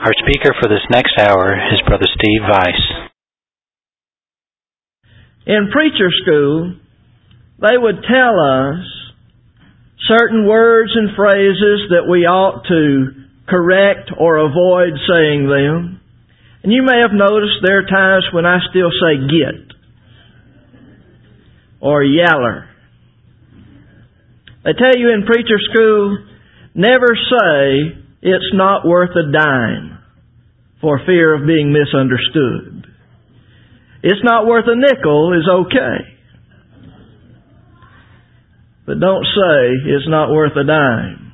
Our speaker for this next hour is Brother Steve Weiss. In preacher school, they would tell us certain words and phrases that we ought to correct or avoid saying them. And you may have noticed there are times when I still say get or yaller. They tell you in preacher school, never say it's not worth a dime for fear of being misunderstood. It's not worth a nickel is okay. But don't say it's not worth a dime.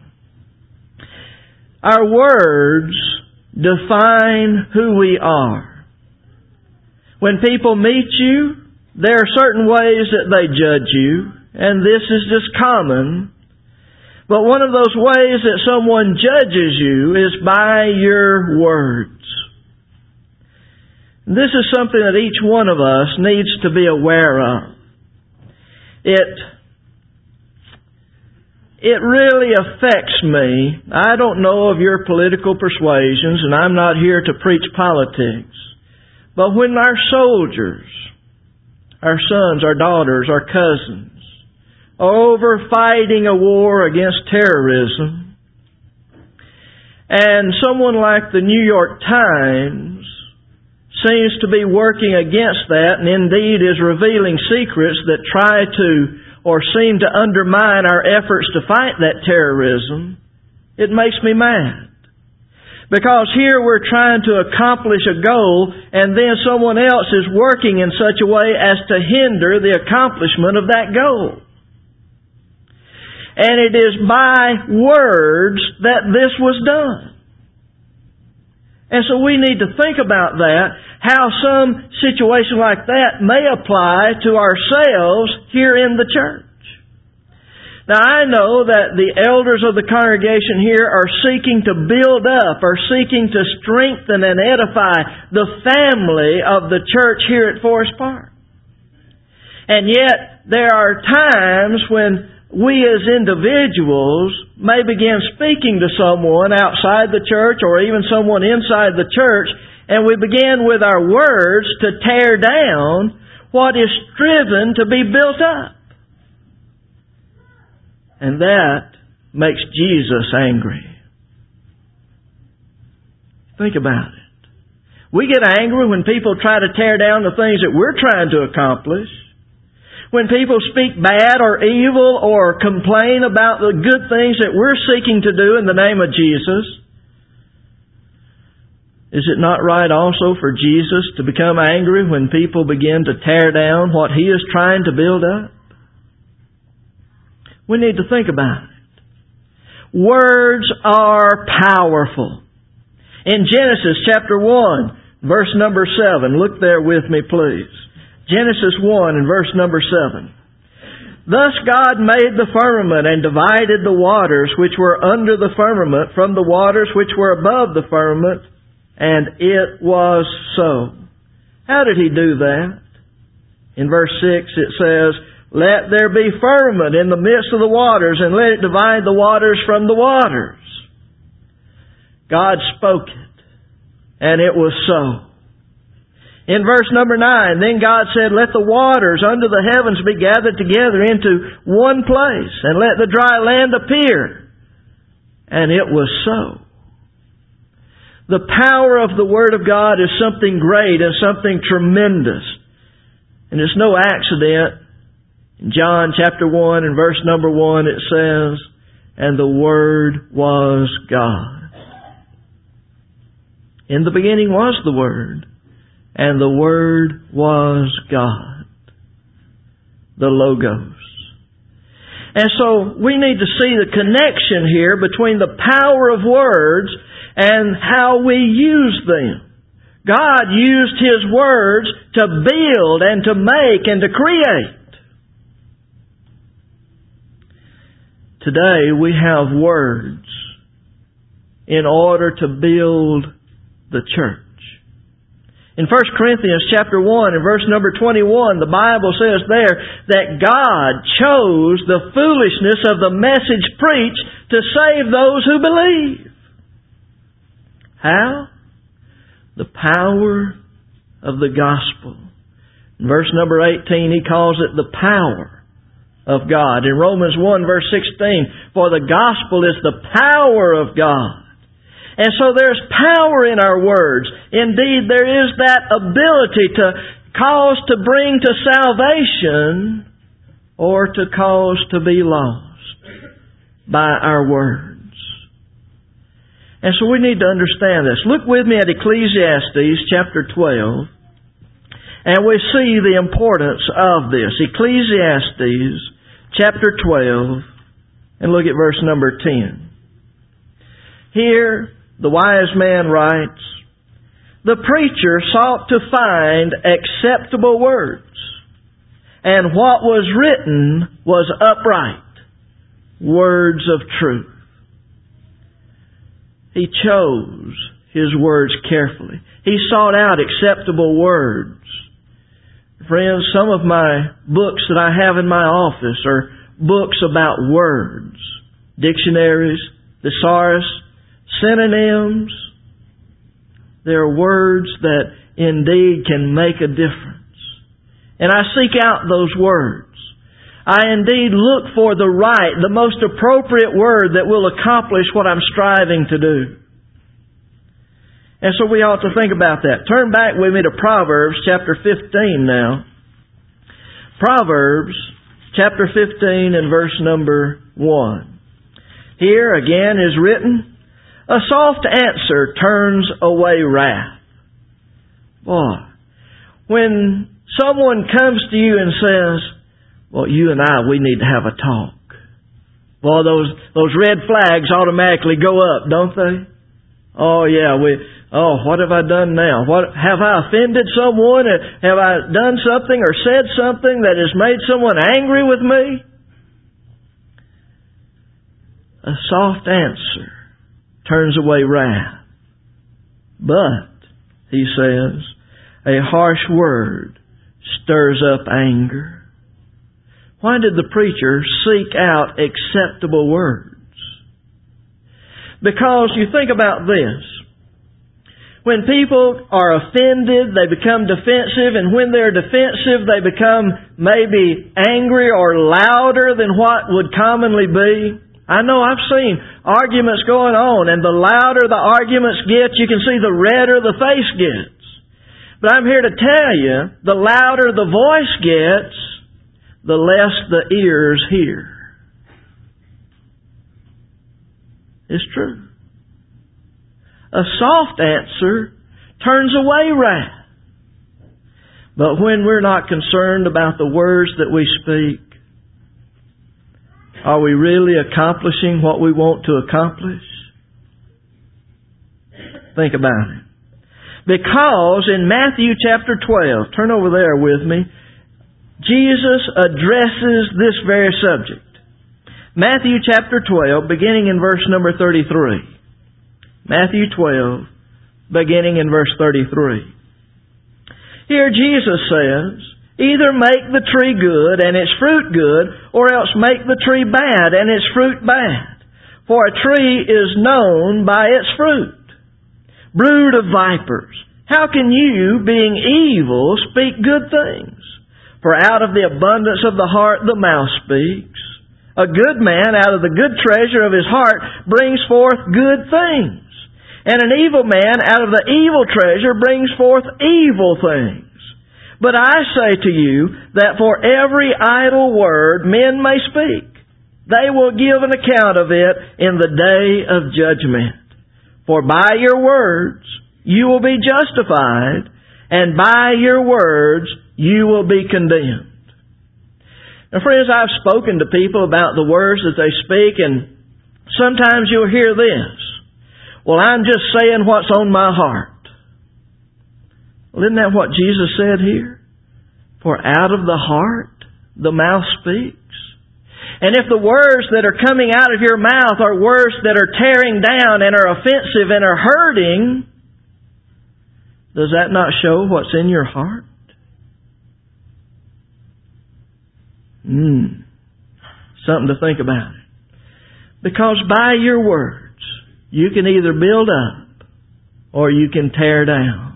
Our words define who we are. When people meet you, there are certain ways that they judge you, and this is just common. But one of those ways that someone judges you is by your words. This is something that each one of us needs to be aware of. It really affects me. I don't know of your political persuasions, and I'm not here to preach politics. But when our soldiers, our sons, our daughters, our cousins, are over fighting a war against terrorism, and someone like the New York Times seems to be working against that, and indeed is revealing secrets that try to or seem to undermine our efforts to fight that terrorism, it makes me mad. Because here we're trying to accomplish a goal, and then someone else is working in such a way as to hinder the accomplishment of that goal. And it is by words that this was done. And so we need to think about that, how some situation like that may apply to ourselves here in the church. Now I know that the elders of the congregation here are seeking to build up, are seeking to strengthen and edify the family of the church here at Forest Park. And yet there are times when we as individuals may begin speaking to someone outside the church or even someone inside the church, and we begin with our words to tear down what is striven to be built up. And that makes Jesus angry. Think about it. We get angry when people try to tear down the things that we're trying to accomplish. When people speak bad or evil or complain about the good things that we're seeking to do in the name of Jesus. Is it not right also for Jesus to become angry when people begin to tear down what He is trying to build up? We need to think about it. Words are powerful. In Genesis chapter 1, verse number 7, look there with me please. Genesis 1 and verse number 7. Thus God made the firmament and divided the waters which were under the firmament from the waters which were above the firmament, and it was so. How did He do that? In verse 6 it says, let there be firmament in the midst of the waters, and let it divide the waters from the waters. God spoke it, and it was so. In verse number 9, then God said, let the waters under the heavens be gathered together into one place, and let the dry land appear. And it was so. The power of the Word of God is something great and something tremendous. And it's no accident. In John chapter 1 and verse number 1 it says, and the Word was God. In the beginning was the Word. And the Word was God, the Logos. And so we need to see the connection here between the power of words and how we use them. God used His words to build and to make and to create. Today we have words in order to build the church. In 1 Corinthians chapter 1 and verse number 21, the Bible says there that God chose the foolishness of the message preached to save those who believe. How? The power of the gospel. In verse number 18, he calls it the power of God. In Romans 1 verse 16, for the gospel is the power of God. And so there's power in our words. Indeed, there is that ability to cause to bring to salvation or to cause to be lost by our words. And so we need to understand this. Look with me at Ecclesiastes chapter 12, and we see the importance of this. Ecclesiastes chapter 12, and look at verse number 10. Here, the wise man writes, the preacher sought to find acceptable words, and what was written was upright, words of truth. He chose his words carefully. He sought out acceptable words. Friends, some of my books that I have in my office are books about words, dictionaries, thesaurus, synonyms. There are words that indeed can make a difference. And I seek out those words. I indeed look for the right, the most appropriate word that will accomplish what I'm striving to do. And so we ought to think about that. Turn back with me to Proverbs chapter 15 now. Proverbs chapter 15 and verse number 1. Here again is written, a soft answer turns away wrath. Boy, when someone comes to you and says, well, you and I, we need to have a talk. Well, those red flags automatically go up, don't they? Oh, yeah, what have I done now? Have I offended someone? Have I done something or said something that has made someone angry with me? A soft answer turns away wrath. But, he says, a harsh word stirs up anger. Why did the preacher seek out acceptable words? Because you think about this. When people are offended, they become defensive, and when they're defensive, they become maybe angry or louder than what would commonly be. I know I've seen arguments going on, and the louder the arguments get, you can see the redder the face gets. But I'm here to tell you, the louder the voice gets, the less the ears hear. It's true. A soft answer turns away wrath. But when we're not concerned about the words that we speak, are we really accomplishing what we want to accomplish? Think about it. Because in Matthew chapter 12, turn over there with me, Jesus addresses this very subject. Matthew chapter 12, beginning in verse number 33. Matthew 12, beginning in verse 33. Here Jesus says, either make the tree good and its fruit good, or else make the tree bad and its fruit bad. For a tree is known by its fruit. Brood of vipers, how can you, being evil, speak good things? For out of the abundance of the heart the mouth speaks. A good man out of the good treasure of his heart brings forth good things. And an evil man out of the evil treasure brings forth evil things. But I say to you that for every idle word men may speak, they will give an account of it in the day of judgment. For by your words you will be justified, and by your words you will be condemned. Now, friends, I've spoken to people about the words that they speak, and sometimes you'll hear this. Well, I'm just saying what's on my heart. Well, isn't that what Jesus said here? For out of the heart the mouth speaks. And if the words that are coming out of your mouth are words that are tearing down and are offensive and are hurting, does that not show what's in your heart? Something to think about. Because by your words, you can either build up or you can tear down.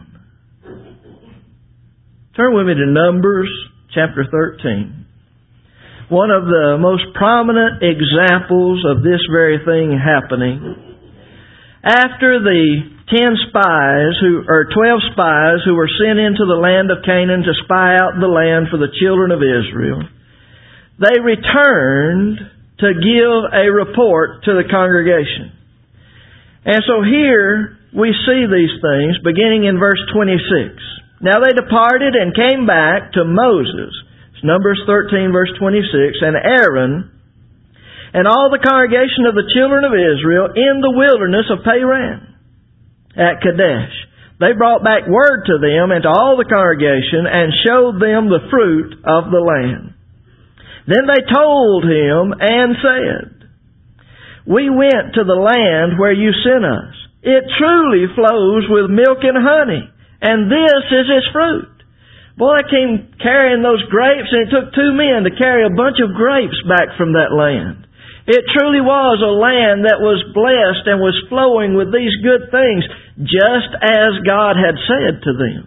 Turn with me to Numbers chapter 13. One of the most prominent examples of this very thing happening. After the 12 spies who were sent into the land of Canaan to spy out the land for the children of Israel, they returned to give a report to the congregation. And so here we see these things beginning in verse 26. Now they departed and came back to Moses. It's Numbers 13 verse 26. And Aaron and all the congregation of the children of Israel in the wilderness of Paran at Kadesh. They brought back word to them and to all the congregation and showed them the fruit of the land. Then they told him and said, "We went to the land where you sent us. It truly flows with milk and honey, and this is its fruit." Boy, they came carrying those grapes, and it took 2 men to carry a bunch of grapes back from that land. It truly was a land that was blessed and was flowing with these good things, just as God had said to them.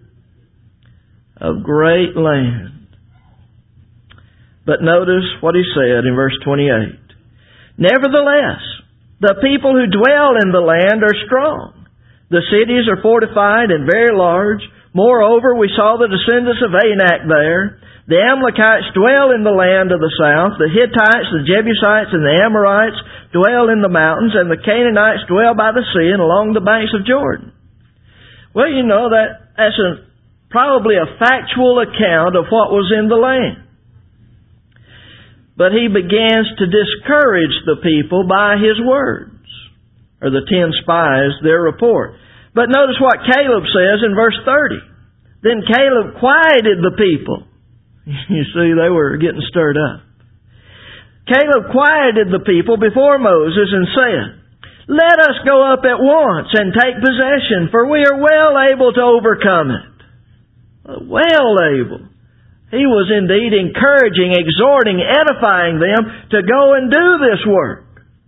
A great land. But notice what he said in verse 28. "Nevertheless, the people who dwell in the land are strong. The cities are fortified and very large. Moreover, we saw the descendants of Anak there. The Amalekites dwell in the land of the south. The Hittites, the Jebusites, and the Amorites dwell in the mountains. And the Canaanites dwell by the sea and along the banks of Jordan." Well, you know, that's probably a factual account of what was in the land. But he begins to discourage the people by his words, or the 10 spies, their report. But notice what Caleb says in verse 30. Then Caleb quieted the people. You see, they were getting stirred up. Caleb quieted the people before Moses and said, "Let us go up at once and take possession, for we are well able to overcome it." Well able. He was indeed encouraging, exhorting, edifying them to go and do this work.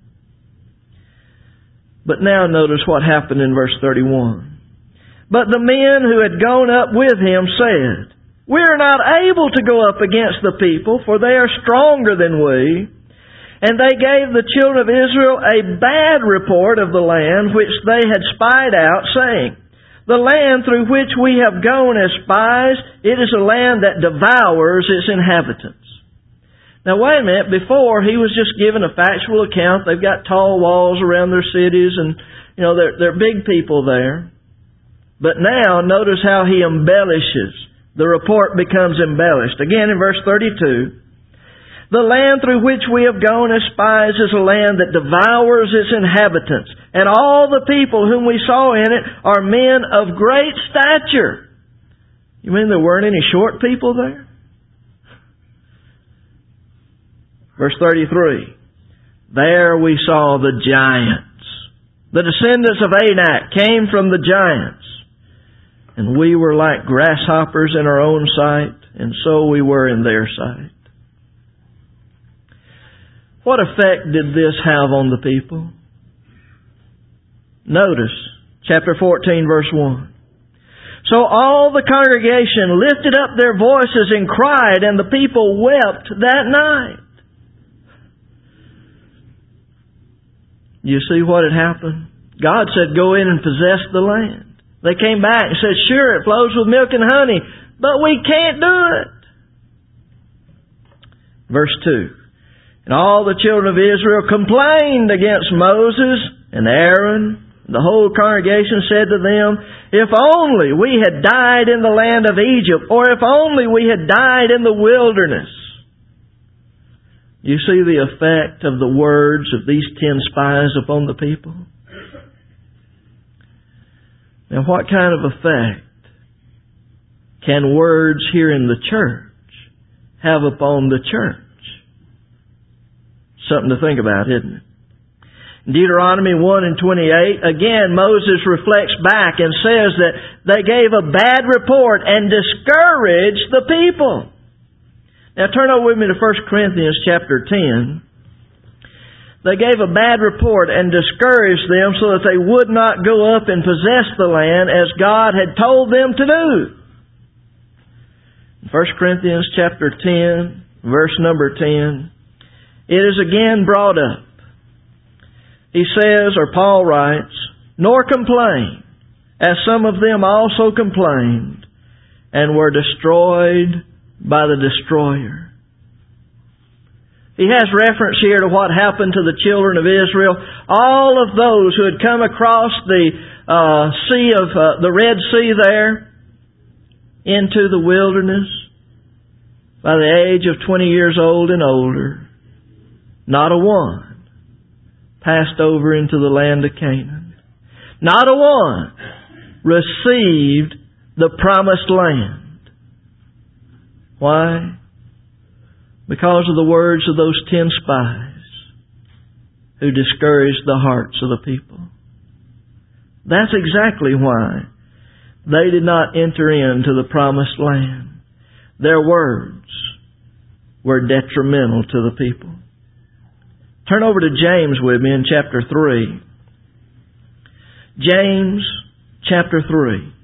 But now notice what happened in verse 31. "But the men who had gone up with him said, 'We are not able to go up against the people, for they are stronger than we.' And they gave the children of Israel a bad report of the land which they had spied out, saying, 'The land through which we have gone as spies, it is a land that devours its inhabitants.'" Now wait a minute, before he was just given a factual account. They've got tall walls around their cities and, they're big people there. But now notice how he embellishes. The report becomes embellished. Again in verse 32. "The land through which we have gone as spies is a land that devours its inhabitants. And all the people whom we saw in it are men of great stature." You mean there weren't any short people there? Verse 33. "There we saw the giants. The descendants of Anak came from the giants. And we were like grasshoppers in our own sight, and so we were in their sight." What effect did this have on the people? Notice, chapter 14, verse 1. "So all the congregation lifted up their voices and cried, and the people wept that night." You see what had happened? God said, "Go in and possess the land." They came back and said, "Sure, it flows with milk and honey, but we can't do it." Verse 2. "And all the children of Israel complained against Moses and Aaron. The whole congregation said to them, 'If only we had died in the land of Egypt, or if only we had died in the wilderness.'" You see the effect of the words of these 10 spies upon the people? Now what kind of effect can words here in the church have upon the church? Something to think about, isn't it? In Deuteronomy 1 and 28, again Moses reflects back and says that they gave a bad report and discouraged the people. Now turn over with me to 1 Corinthians chapter 10. They gave a bad report and discouraged them so that they would not go up and possess the land as God had told them to do. 1 Corinthians chapter 10, verse number 10, it is again brought up. He says, or Paul writes, "Nor complain, as some of them also complained, and were destroyed by the destroyer." He has reference here to what happened to the children of Israel. All of those who had come across the the Red Sea there into the wilderness by the age of 20 years old and older, not a one passed over into the land of Canaan. Not a one received the promised land. Why? Because of the words of those 10 spies who discouraged the hearts of the people. That's exactly why they did not enter into the promised land. Their words were detrimental to the people. Turn over to James with me in chapter 3. James chapter 3.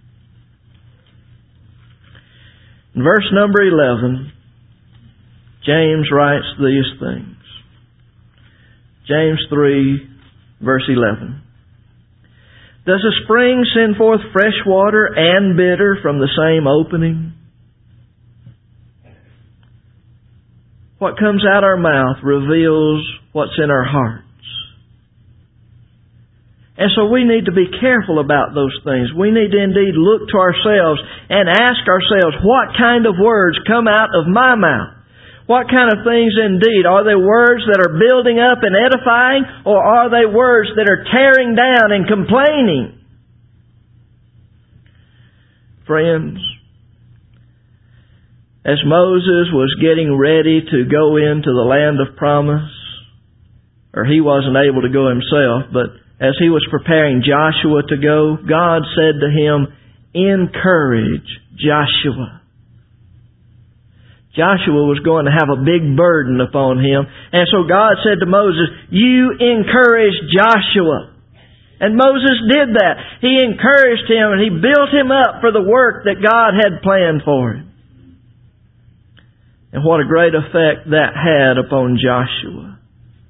In verse number 11, James writes these things. James 3, verse 11. "Does a spring send forth fresh water and bitter from the same opening?" What comes out our mouth reveals what's in our hearts. And so we need to be careful about those things. We need to indeed look to ourselves and ask ourselves, what kind of words come out of my mouth? What kind of things indeed? Are they words that are building up and edifying, or are they words that are tearing down and complaining? Friends, as Moses was getting ready to go into the land of promise, or he wasn't able to go himself, but as he was preparing Joshua to go, God said to him, "Encourage Joshua." Joshua was going to have a big burden upon him. And so God said to Moses, "You encourage Joshua." And Moses did that. He encouraged him and he built him up for the work that God had planned for him. And what a great effect that had upon Joshua.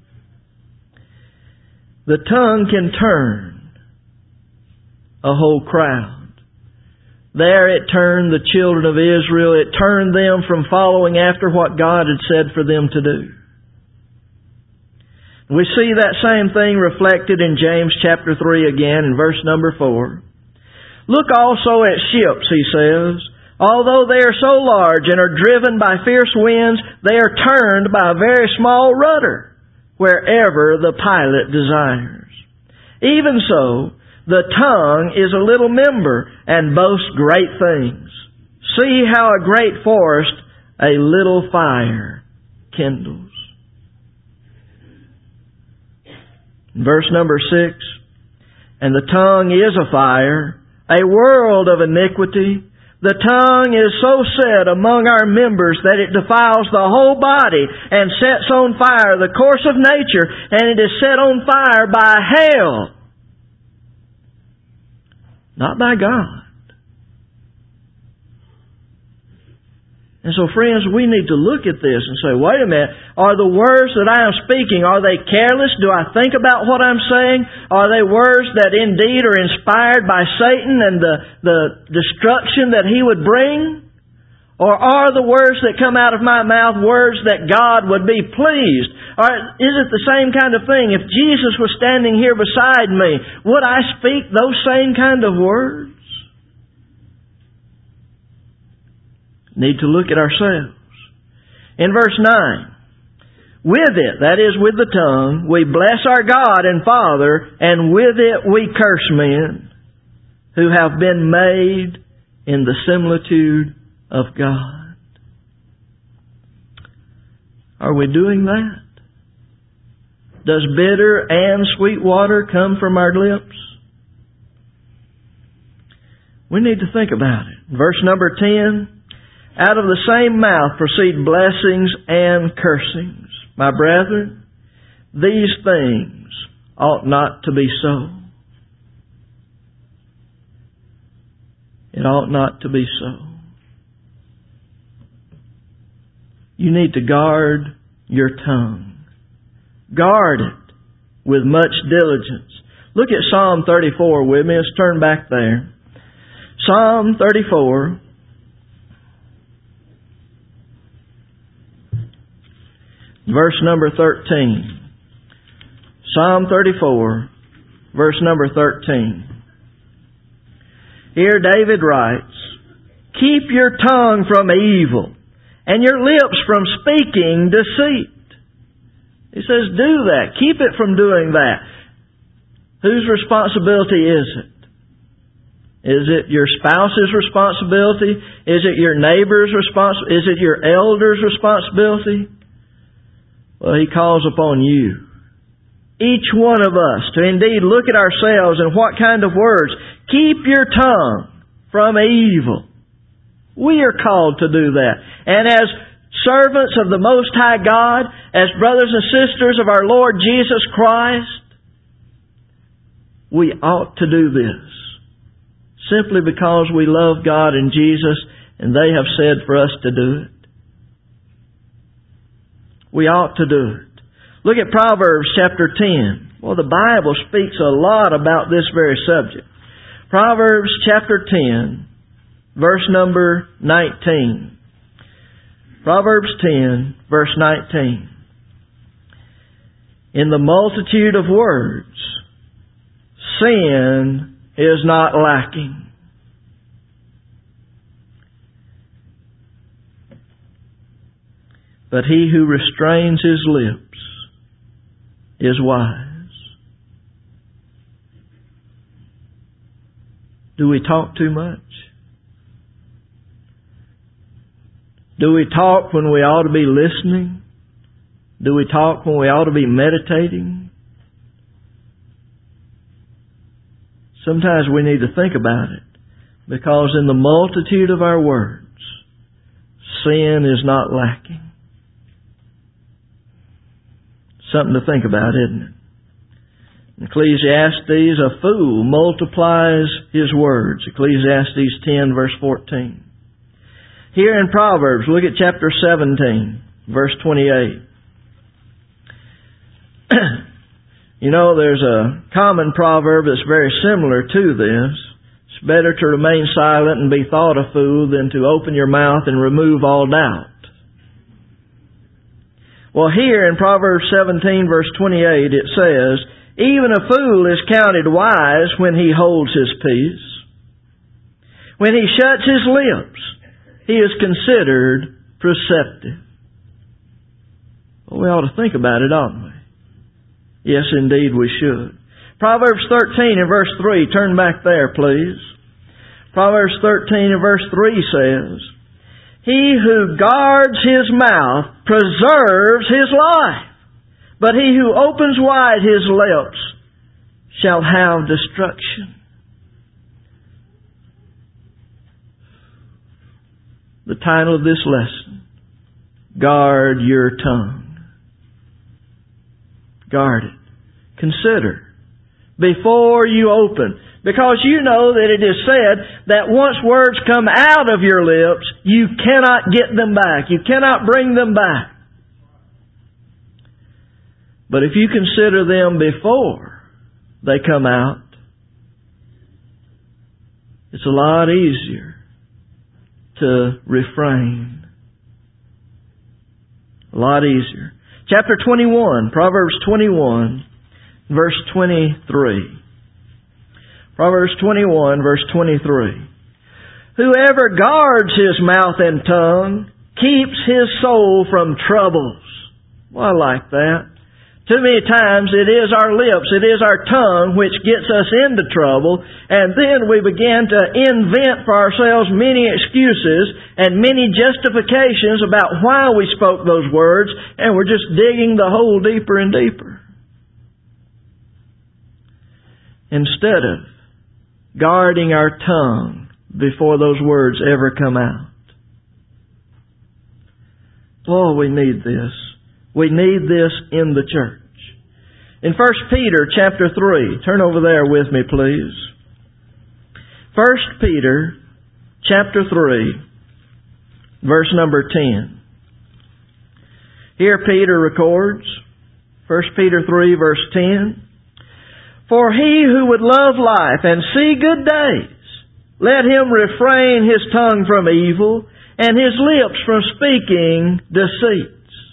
The tongue can turn a whole crowd. There it turned the children of Israel. It turned them from following after what God had said for them to do. We see that same thing reflected in James chapter 3 again in verse number 4. "Look also at ships," he says. "Although they are so large and are driven by fierce winds, they are turned by a very small rudder, wherever the pilot desires. Even so, the tongue is a little member and boasts great things. See how a great forest a little fire kindles." Verse number 6, "And the tongue is a fire, a world of iniquity. The tongue is so set among our members that it defiles the whole body and sets on fire the course of nature, and it is set on fire by hell." Not by God. And so, friends, we need to look at this and say, wait a minute, are the words that I am speaking, are they careless? Do I think about what I'm saying? Are they words that indeed are inspired by Satan and the destruction that he would bring? Or are the words that come out of my mouth words that God would be pleased? Or is it the same kind of thing? If Jesus was standing here beside me, would I speak those same kind of words? Need to look at ourselves. In verse 9, "With it," that is with the tongue, "we bless our God and Father, and with it we curse men who have been made in the similitude of God." Are we doing that? Does bitter and sweet water come from our lips? We need to think about it. Verse number 10, "Out of the same mouth proceed blessings and cursings. My brethren, these things ought not to be so." It ought not to be so. You need to guard your tongue. Guard it with much diligence. Look at Psalm 34 with me. Let's turn back there. Psalm 34. Verse number 13. Psalm 34, verse number 13. Here David writes, "Keep your tongue from evil, and your lips from speaking deceit." He says, do that. Keep it from doing that. Whose responsibility is it? Is it your spouse's responsibility? Is it your neighbor's responsibility? Is it your elder's responsibility? Well, He calls upon you, each one of us, to indeed look at ourselves and what kind of words. Keep your tongue from evil. We are called to do that. And as servants of the Most High God, as brothers and sisters of our Lord Jesus Christ, we ought to do this. Simply because we love God and Jesus, and they have said for us to do it. We ought to do it. Look at Proverbs chapter 10. Well, the Bible speaks a lot about this very subject. Proverbs chapter 10, verse number 19. Proverbs 10, verse 19. In the multitude of words, sin is not lacking. But he who restrains his lips is wise. Do we talk too much? Do we talk when we ought to be listening? Do we talk when we ought to be meditating? Sometimes we need to think about it, because in the multitude of our words, sin is not lacking. Something to think about, isn't it? In Ecclesiastes, a fool multiplies his words. Ecclesiastes 10, verse 14. Here in Proverbs, look at chapter 17, verse 28. You know, there's a common proverb that's very similar to this. It's better to remain silent and be thought a fool than to open your mouth and remove all doubt. Well, here in Proverbs 17, verse 28, it says, "Even a fool is counted wise when he holds his peace. When he shuts his lips, he is considered perceptive." Well, we ought to think about it, oughtn't we? Yes, indeed we should. Proverbs 13 and verse 3, turn back there, please. Proverbs 13 and verse 3 says, "He who guards his mouth preserves his life, but he who opens wide his lips shall have destruction." The title of this lesson, Guard Your Tongue. Guard it. Consider before you open. Because you know that it is said that once words come out of your lips, you cannot get them back. You cannot bring them back. But if you consider them before they come out, it's a lot easier to refrain. A lot easier. Chapter 21, Proverbs 21, verse 23. Proverbs 21, verse 23. "Whoever guards his mouth and tongue keeps his soul from troubles." Well, I like that. Too many times it is our lips, it is our tongue which gets us into trouble, and then we begin to invent for ourselves many excuses and many justifications about why we spoke those words, and we're just digging the hole deeper and deeper. Instead of guarding our tongue before those words ever come out. Oh, we need this. We need this in the church. In 1 Peter chapter 3, turn over there with me, please. 1 Peter chapter 3, verse number 10. Here Peter records, 1 Peter 3 verse 10, "For he who would love life and see good days, let him refrain his tongue from evil and his lips from speaking deceits."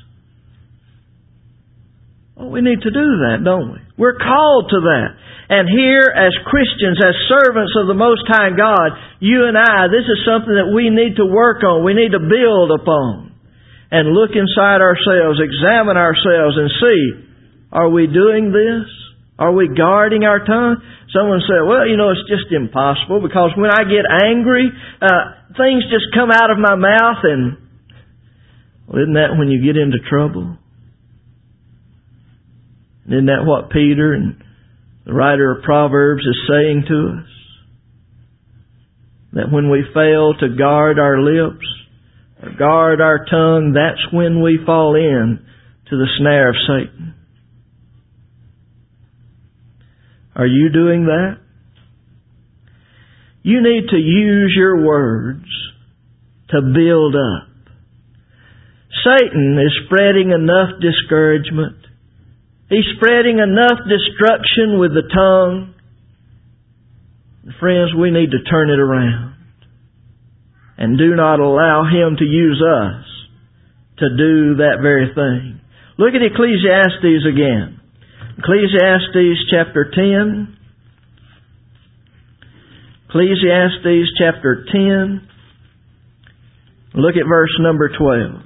Well, we need to do that, don't we? We're called to that. And here, as Christians, as servants of the Most High God, you and I, this is something that we need to work on. We need to build upon. And look inside ourselves, examine ourselves and see, are we doing this? Are we guarding our tongue? Someone said, well, it's just impossible because when I get angry, things just come out of my mouth and, well, isn't that when you get into trouble? Isn't that what Peter and the writer of Proverbs is saying to us? That when we fail to guard our lips or guard our tongue, that's when we fall in to the snare of Satan. Are you doing that? You need to use your words to build up. Satan is spreading enough discouragement. He's spreading enough destruction with the tongue. Friends, we need to turn it around. And do not allow him to use us to do that very thing. Look at Ecclesiastes again. Ecclesiastes chapter 10. Ecclesiastes chapter 10. Look at verse number 12.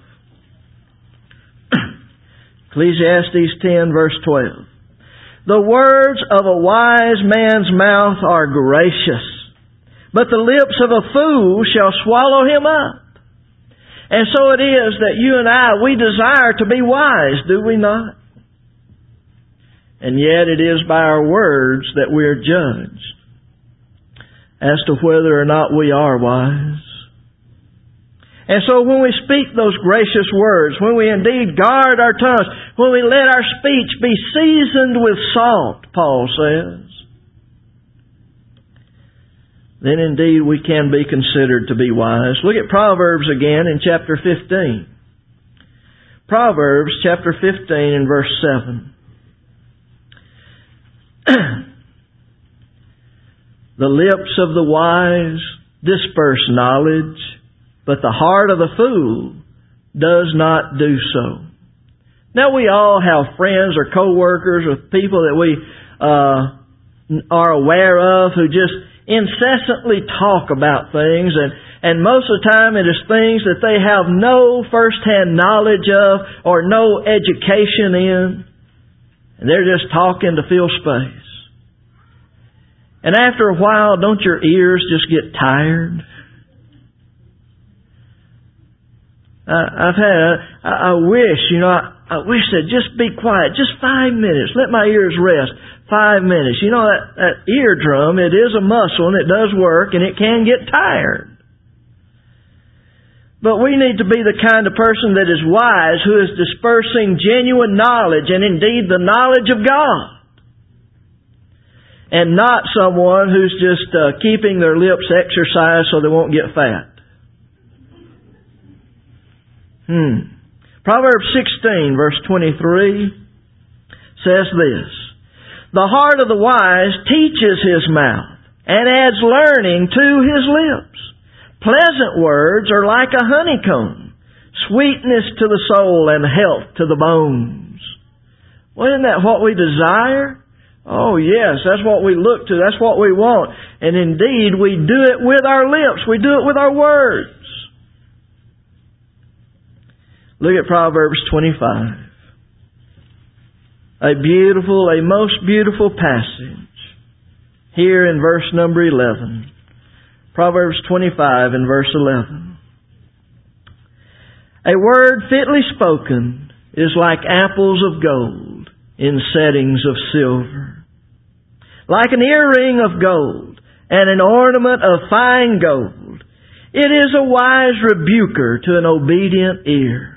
Ecclesiastes 10 verse 12. "The words of a wise man's mouth are gracious, but the lips of a fool shall swallow him up." And so it is that you and I, we desire to be wise, do we not? And yet it is by our words that we are judged as to whether or not we are wise. And so when we speak those gracious words, when we indeed guard our tongues, when we let our speech be seasoned with salt, Paul says, then indeed we can be considered to be wise. Look at Proverbs again in chapter 15. Proverbs chapter 15 and verse 7. "The lips of the wise disperse knowledge, but the heart of the fool does not do so." Now we all have friends or co-workers or people that we are aware of who just incessantly talk about things, and most of the time it is things that they have no first-hand knowledge of or no education in, and they're just talking to fill space. And after a while, don't your ears just get tired? I wish they'd just be quiet, just 5 minutes. Let my ears rest 5 minutes. That eardrum, it is a muscle and it does work and it can get tired. But we need to be the kind of person that is wise, who is dispersing genuine knowledge and indeed the knowledge of God. And not someone who's just keeping their lips exercised so they won't get fat. Proverbs 16 verse 23 says this, "The heart of the wise teaches his mouth and adds learning to his lips. Pleasant words are like a honeycomb, sweetness to the soul and health to the bones." Well, isn't that what we desire? Oh yes, that's what we look to. That's what we want. And indeed, we do it with our lips. We do it with our words. Look at Proverbs 25. A most beautiful passage. Here in verse number 11. Proverbs 25 and verse 11. "A word fitly spoken is like apples of gold in settings of silver. Like an earring of gold and an ornament of fine gold. It is a wise rebuker to an obedient ear."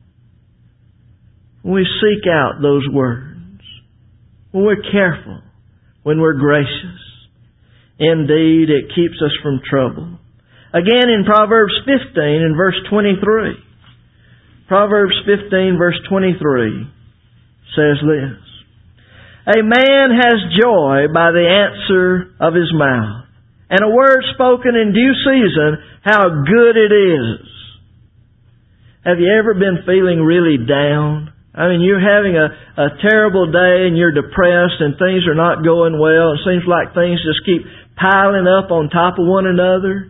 When we seek out those words, when we're careful, when we're gracious, indeed it keeps us from trouble. Again in Proverbs 15 and verse 23. Proverbs 15 verse 23 says this, "A man has joy by the answer of his mouth, and a word spoken in due season, how good it is." Have you ever been feeling really down? I mean, you're having a terrible day and you're depressed and things are not going well. It seems like things just keep piling up on top of one another.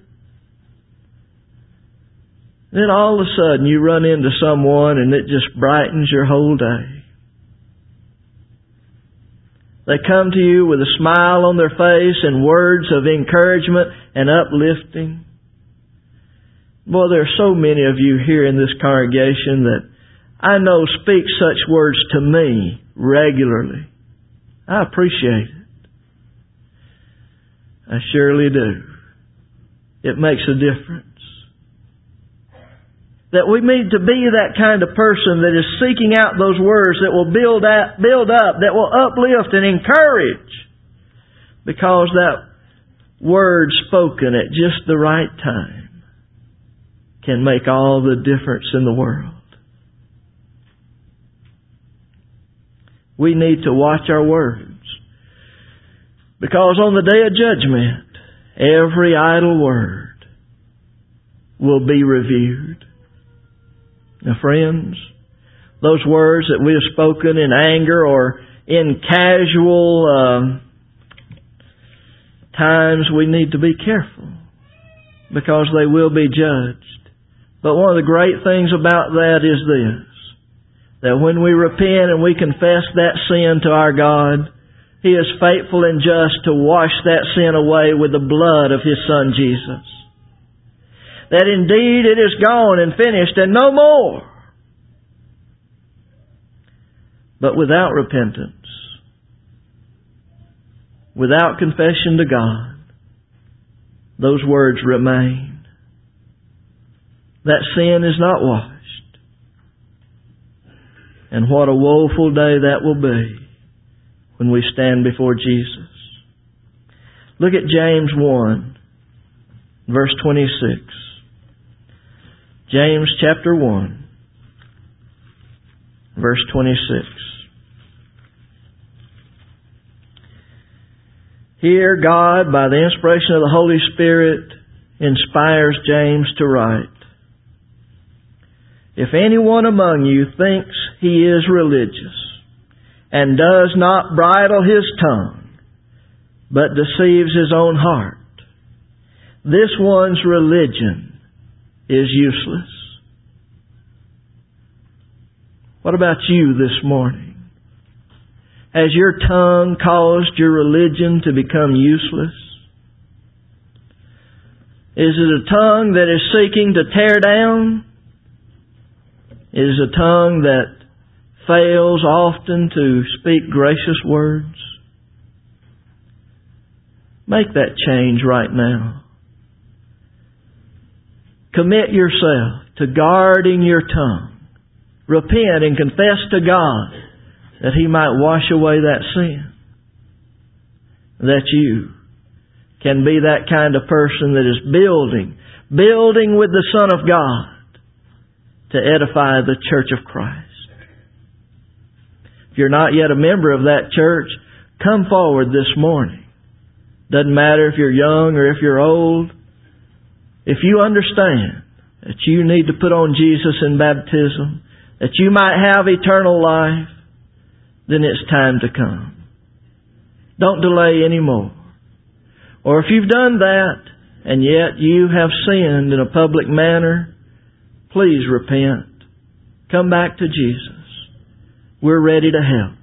Then all of a sudden you run into someone and it just brightens your whole day. They come to you with a smile on their face and words of encouragement and uplifting. Boy, there are so many of you here in this congregation that I know speak such words to me regularly. I appreciate it. I surely do. It makes a difference. That we need to be that kind of person that is seeking out those words that will build up, that will uplift and encourage. Because that word spoken at just the right time can make all the difference in the world. We need to watch our words. Because on the day of judgment, every idle word will be reviewed. Now, friends, those words that we have spoken in anger or in casual times, we need to be careful because they will be judged. But one of the great things about that is this, that when we repent and we confess that sin to our God, He is faithful and just to wash that sin away with the blood of His Son Jesus. That indeed it is gone and finished and no more. But without repentance, without confession to God, those words remain. That sin is not washed. And what a woeful day that will be when we stand before Jesus. Look at James 1, verse 26. James chapter 1, verse 26. Here God, by the inspiration of the Holy Spirit, inspires James to write, "If anyone among you thinks he is religious and does not bridle his tongue, but deceives his own heart, this one's religion is useless." What about you this morning? Has your tongue caused your religion to become useless? Is it a tongue that is seeking to tear down? Is it a tongue that fails often to speak gracious words? Make that change right now. Commit yourself to guarding your tongue. Repent and confess to God that He might wash away that sin. That you can be that kind of person that is building with the Son of God to edify the church of Christ. If you're not yet a member of that church, come forward this morning. Doesn't matter if you're young or if you're old. If you understand that you need to put on Jesus in baptism, that you might have eternal life, then it's time to come. Don't delay anymore. Or if you've done that and yet you have sinned in a public manner, please repent. Come back to Jesus. We're ready to help.